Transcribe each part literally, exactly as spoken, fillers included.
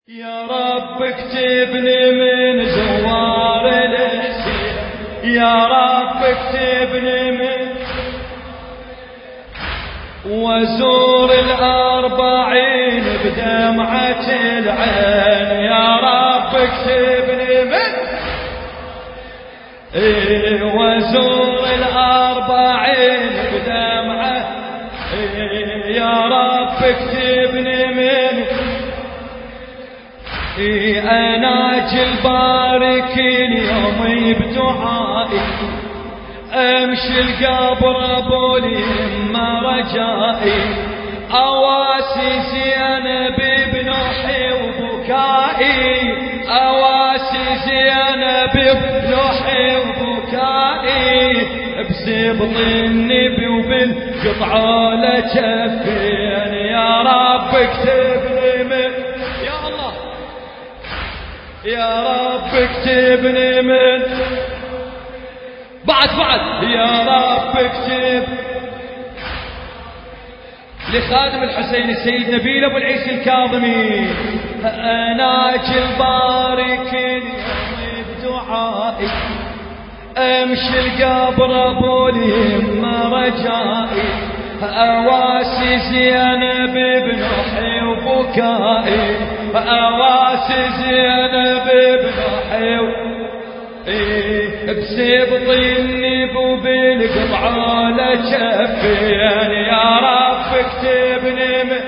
يا رب اكتبني من زوار الحسين، يا رب اكتبني من وزور الأربعين بدمعة العين. يا رب اكتبني من إيه وزور الأربعين بدمعة إيه. يا رب اكتبني من إيه أناجي البارك اليوم بدعائي، امشي القبر ابو اليمه رجائي، اواسي زينب بنوحي وبكائي، اواسي زينب بنوحي وبكائي، بسبط النبي وبالقطعه لجفين. يا رب اكتبني من يا الله، يا رب اكتبني من بعد بعد يا رب اكتب لخادم الحسين السيد نبيل ابو العيسى الكاظمي، اناجي البارك اليوم بدعائي، امشي القبر ابو اليمه رجائي، اواسي زينب بنوحي وبكائي، اواسي زينب بنوحي إيه بسبط النب وبالقطعة لجفين. يا رب اكتبني من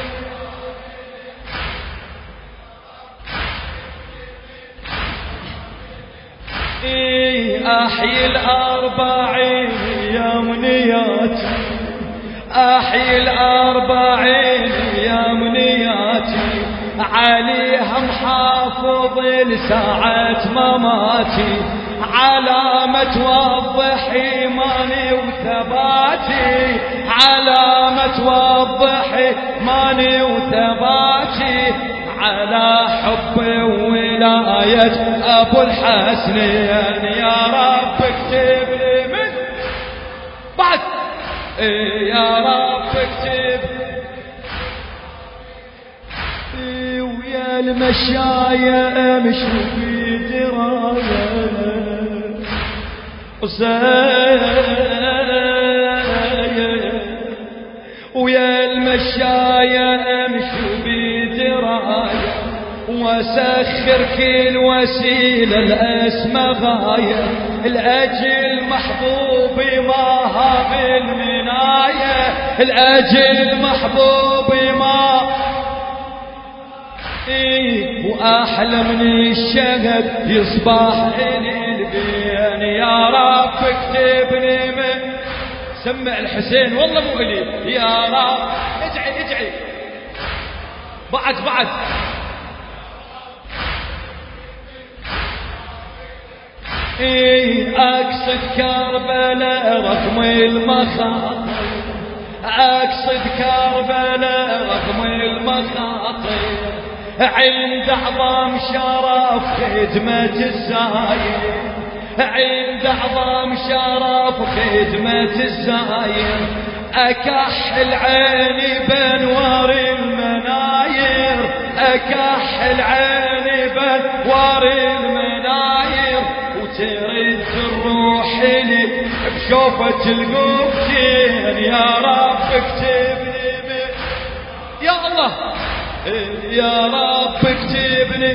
إيه احيي الأربعين يا منياتي، احيي الأربعين يا منياتي، عليها محافظ لساعة مماتي، علامة توضح إيماني وثباتي، علامة توضح إيماني وثباتي، على حب وولاية أبو الحسنين. يا رب اكتب لي من بعد إيه يا رب اكتب ويا المشاية امشوا في دراية ويا المشاية امشوا بدراية، واسخر كل وسيلة الاسمى غاية، الاجل محبوبي ما هاب المناية، الاجل محبوبي ما إيه واحلى من الشهد يصبح البين. يا رب اكتبني من سمع الحسين والله مو الي. يا رب ادعي ادعي بعد بعد إيه اقصد كربلاء رغم المخاطر، اقصد كربلاء رغم المخاطر، عند أعظم شرف خدمة الزاير، عند أعظم شرف خدمة الزاير، أكح العين بانوار المناير، أكح العين بانوار المناير، وترد الروح لي بشوفة القبتين. يا رب اكتبني من يا الله، يا رب اكتبني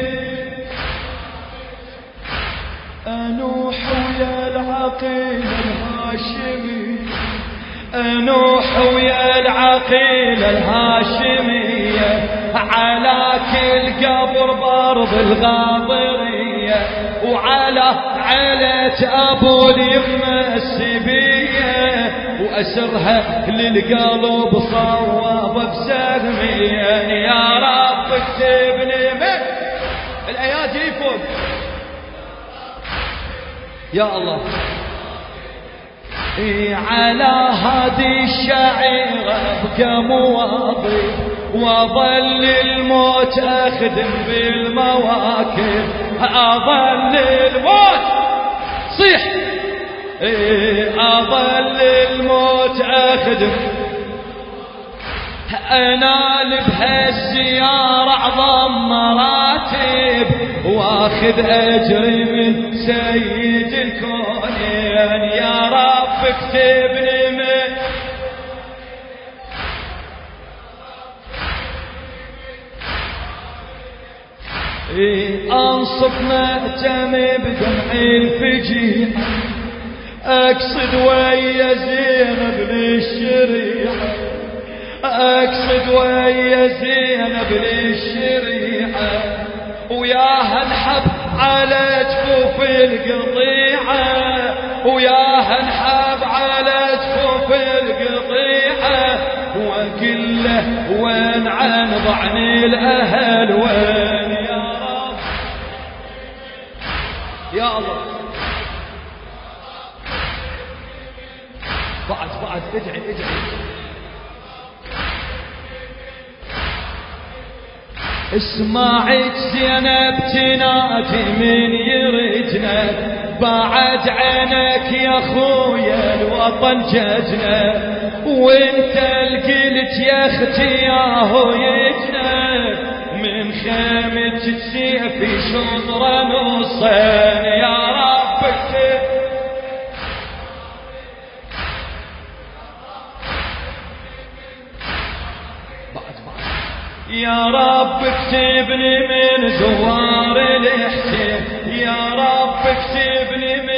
انوح ويا العقيل الهاشمي، انوح ويا العقيل الهاشمية، على كل قبر برض الغاضرية، وعلى علة ابو اليمة السبية، واسرها للقلب صواب بسهميا. يا رب اكتبني من الايادي فوق يا الله إيه على هذه الشعيرة ابقى مواظب، وظل الموت اخدم بالمواكب، اظل الموت صيح إيه اظل الموت اخدم انال بهالسيارة اعظم مراتب واخذ أجري من سيد الكونين. يا رب اكتبني من أنصف مأتمي بدمعي الفجيع، أقصد ويا زينب للشريعة، أقصد ويا زينب للشريعة، وياها نحب على جفوف القطيعة، وياها نحب على جفوف القطيعة، وأقول له وين عن ضعني الأهل وين يا رب يا الله. بعد بعد ادعي ادعي. اسمعك زينب تنادي من يردنا، بعد عينك يا خويا الوطن جزنا، وانت القلت يا اختي يا هويتنا، من خيمة سيفي شطرة نصين. يا رب اكتب يا رب اكتبني من زوار الحسين، يا رب اكتبني من